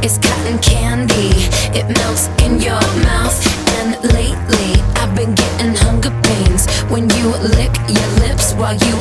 It's cotton candy, it melts in your mouth. And lately I've been getting hunger pains when you lick your lips while you